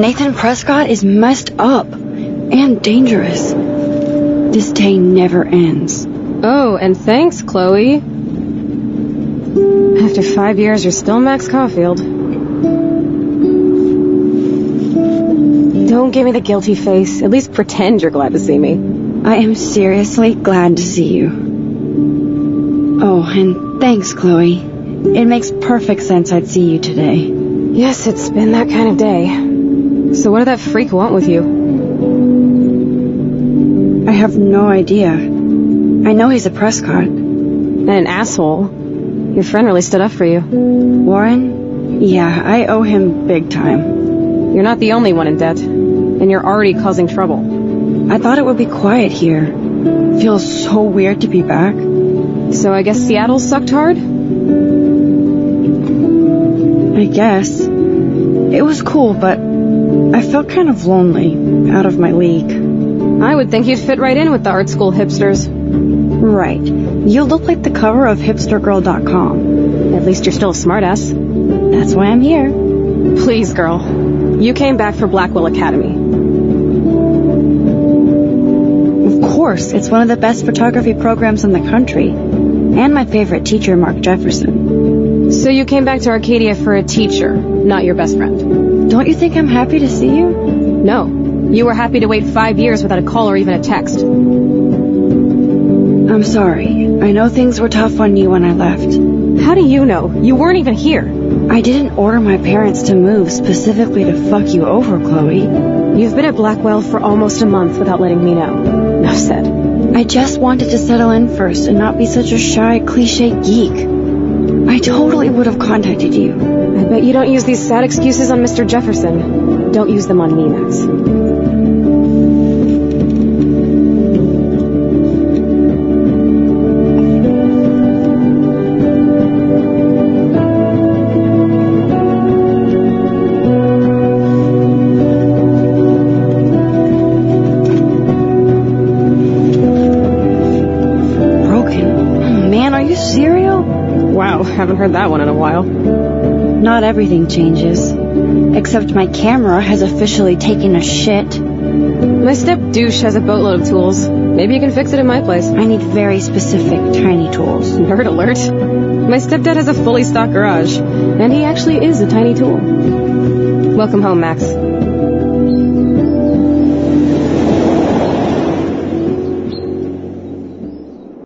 Nathan Prescott is messed up and dangerous. This day never ends. Oh, and thanks, Chloe. After 5 years, you're still Max Caulfield. Don't give me the guilty face. At least pretend you're glad to see me. I am seriously glad to see you. Oh, and thanks, Chloe. It makes perfect sense I'd see you today. Yes, it's been that kind of day. So what did that freak want with you? I have no idea. I know he's a Prescott. And an asshole. Your friend really stood up for you. Warren? Yeah, I owe him big time. You're not the only one in debt. And you're already causing trouble. I thought it would be quiet here. Feels so weird to be back. So I guess Seattle sucked hard? I guess. It was cool, but I felt kind of lonely, out of my league. I would think you'd fit right in with the art school hipsters. Right. You look like the cover of hipstergirl.com. At least you're still a smartass. That's why I'm here. Please, girl. You came back for Blackwell Academy. Of course, it's one of the best photography programs in the country. And my favorite teacher, Mark Jefferson. So you came back to Arcadia for a teacher, not your best friend. Don't you think I'm happy to see you? No. You were happy to wait 5 years without a call or even a text. I'm sorry. I know things were tough on you when I left. How do you know? You weren't even here. I didn't order my parents to move specifically to fuck you over, Chloe. You've been at Blackwell for almost a month without letting me know. Enough said. I just wanted to settle in first and not be such a shy, cliche geek. I totally would have contacted you. I bet you don't use these sad excuses on Mr. Jefferson. Don't use them on me, Max. Haven't heard that one in a while. Not everything changes. Except my camera has officially taken a shit. My step-douche has a boatload of tools. Maybe you can fix it in my place. I need very specific, tiny tools. Nerd alert. My stepdad has a fully stocked garage. And he actually is a tiny tool. Welcome home, Max.